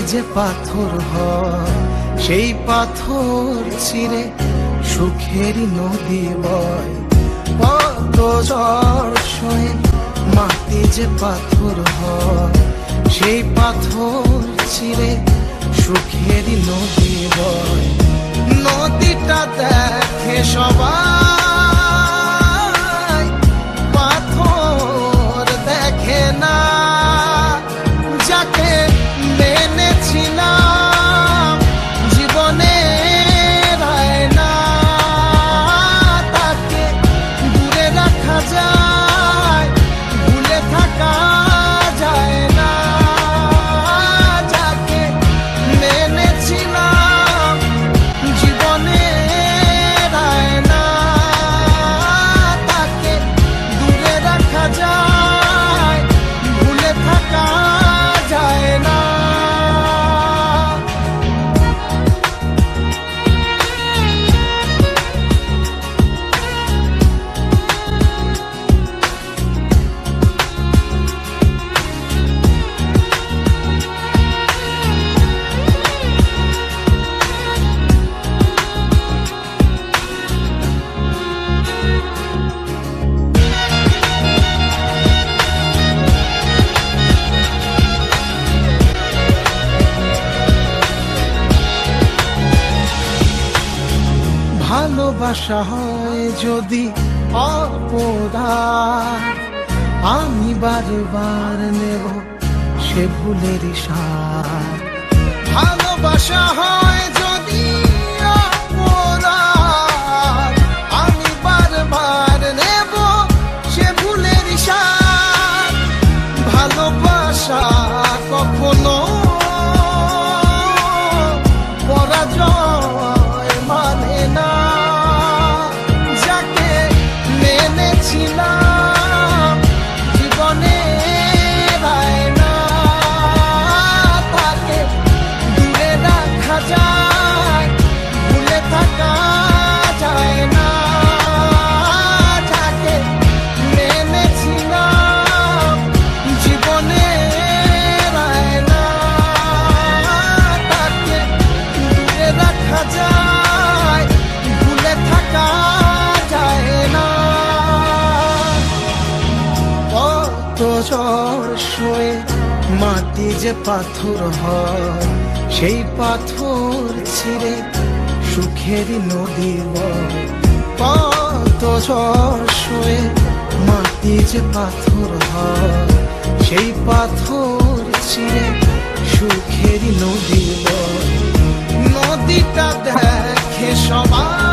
যে পাথর হয় সেই পাথর ছিঁড়ে সুখেরই নদী বয়। কত ঝড় সয়ে মাটি যে পাথর হয় সেই পাথর ছিঁড়ে সুখেরই নদী বয়। নদীটা দেখে সবাই, পাথর দেখে না। যাকে মেনেছিলাম জীবনে রায় না, তাকে দূরে রাখা যায়, ভুলে থাকা যায় না। যাকে মেনেছিলাম জীবনে রায় না, তাকে দূরে রাখা যায়, ভুলে থাকা যায় না। ভালোবাসা হয় যদি অপরাধ, আমি বারবার নেব সে ভুলের সাথ। ভালোবাসা হয় যদি অপরাধ, আমি বারবার নেব সে ভুলের সাথ। ভালোবাসা কখনো পরাজয় মানে না। যাকে মেনেছিলাম জীবনে রায় না, তাকে দূরে রাখা যায়, ভুলে থাকা যায় না। যাকে মেনেছিলাম জীবনে রায় না, তাকে দূরে রাখা যায়, ভুলে থাকা যায় না। কত ঝড় সয়ে মাটি যে পাথর হয় সেই পাথর ছিঁড়ে সুখেরই নদী বয়। কত ঝড় সয়ে মাটি যে পাথর হয় সেই পাথর ছিঁড়ে সুখেরই নদী বয়। নদীটা দেখে সবাই,